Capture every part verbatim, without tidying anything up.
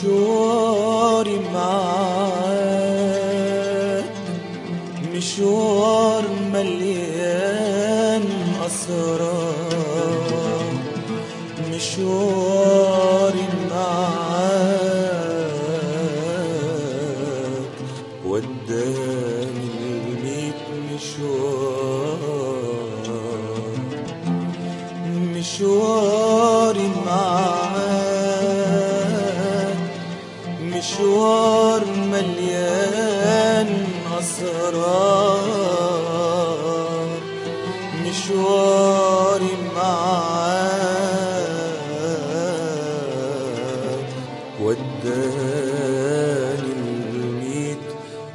مشواري معاك مشوار مليان أسرار، مشواري معاك وداني لميت مشوار، مشواري معاك مشوار مليان أسرار، مشواري معاك وداني الميت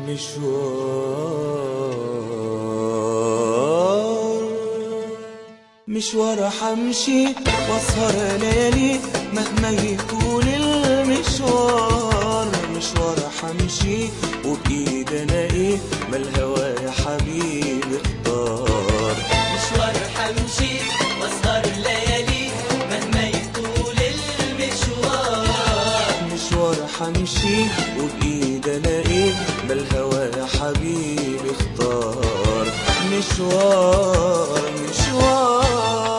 مشوار، مشوار حمشي واسهر ليالي مهما يطول المشوار، مشوار حمشي وبإيد الاقي ما الهوى يا حبيبي اختار، مشوار حمشي واسهر ليالي مهما يطول المشوار، مشوار حمشي وبإيد الاقي ما الهوى يا حبيبي اختار، مشوار مشوار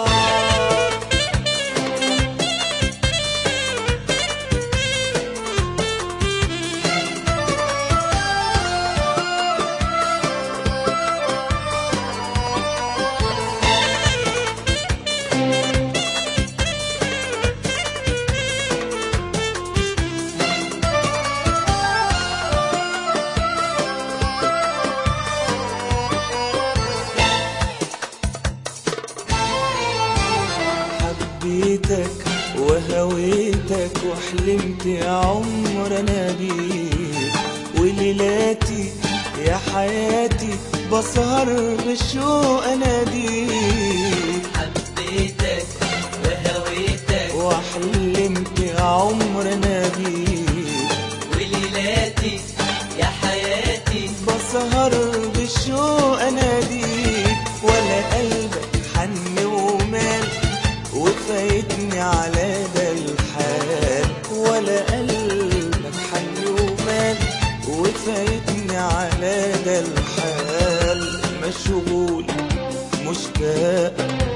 حبيتك وهويتك وحلمت يا عمر انا بيك، وليلاتي يا حياتي بسهر بالشوق اناديك، حبيتك وهويتك وحلمت يا عمر انا بيك، وليلاتي يا حياتي بسهر بالشوق اناديك، ولا قلبك حن ومال وفايتني على ده الحال، ولا قلبك حن ومال وفايتني على ده الحال، مشغول مشتاق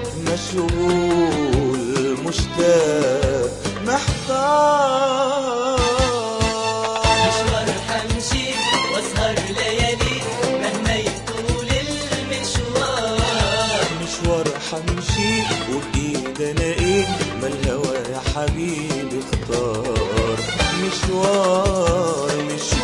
مشغول مشتاق محتار، مشوار حمشي واسهر ليالي مهما يطول المشوار، مشوار حمشي وبإيد الاقي ما الهوى يا حبيبي اختار، مشوار